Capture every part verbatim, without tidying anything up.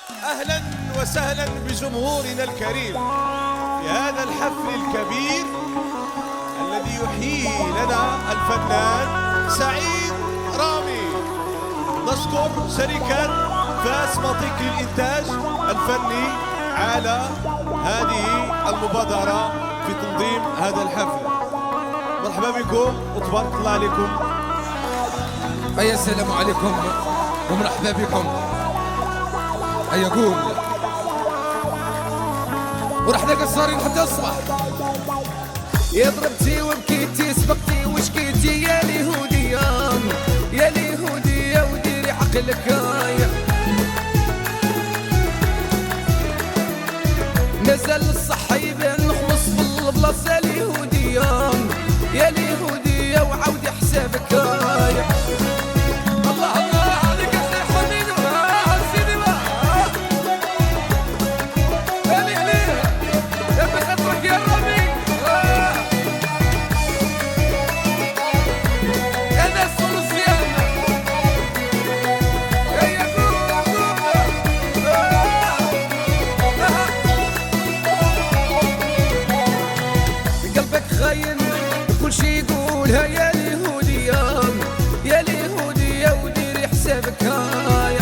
أهلا وسهلا بجمهورنا الكريم في هذا الحفل الكبير الذي يحييه لنا الفنان سعيد رامي. نشكر شركة فاس مطيك للإنتاج الفني على هذه المبادرة في تنظيم هذا الحفل. مرحبا بكم وتبارك الله عليكم. أي السلام عليكم ومرحبا بكم. أي قول ورحنا قصارين حتى الصباح. يا ضربتي وبكيتي سبقتي وشكيتي يا اليهودية يا اليهودية وديري عقلك يا نزل الصح يبان نخلص في البلاصة اليهودية يا اليهودية وعاودي حسابك يا الله الله عليك يا سي حميد سيدي بقى علي علي يا بخاطرك يا رامي يا ناس روسيان يا قول قلبك خاين كل شي يقولها يا اليهودية يا اليهودية وديري حسابك هايا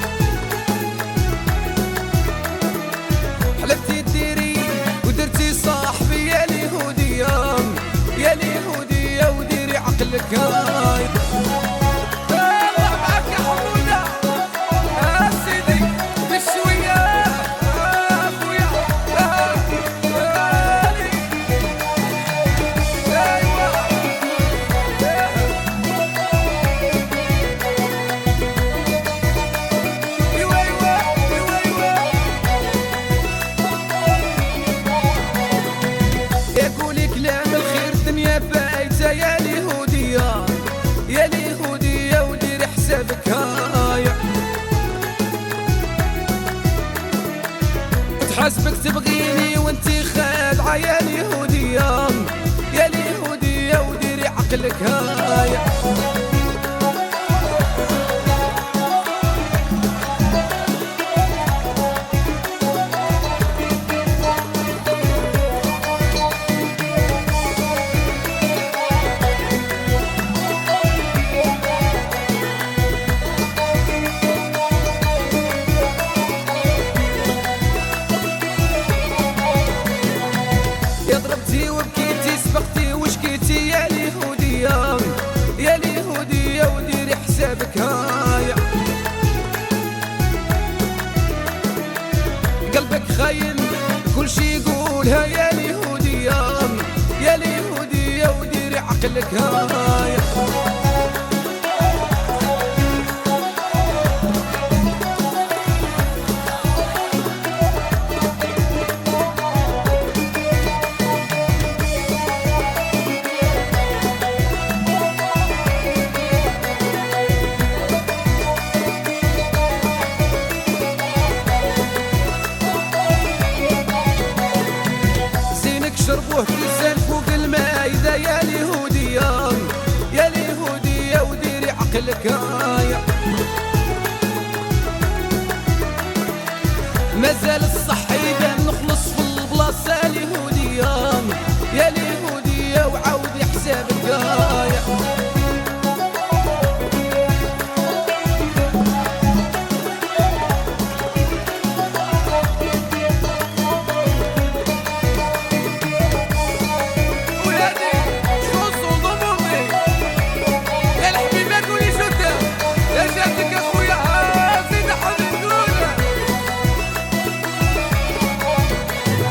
حلفتي ديري ودرتي صاحبي يا اليهودية يا اليهودية وديري عقلك هايا الله معاك يا حمودة يا سيدي بشوية أخويا يقولي كلام الخير الدنيا بايتة يا اليهودية يا اليهودية وديري حسابك هايا وتحاسبك تبغيني وانتي خادعة يا اليهودية يا اليهودية وديري عقلك هايا يا ضربتي وبكيتي سبقتي وشكيتي يا اليهودية يا اليهودية وديري حسابك هايا قلبك خاين كل شي يقولها يا اليهودية يا اليهودية وديري عقلك هايا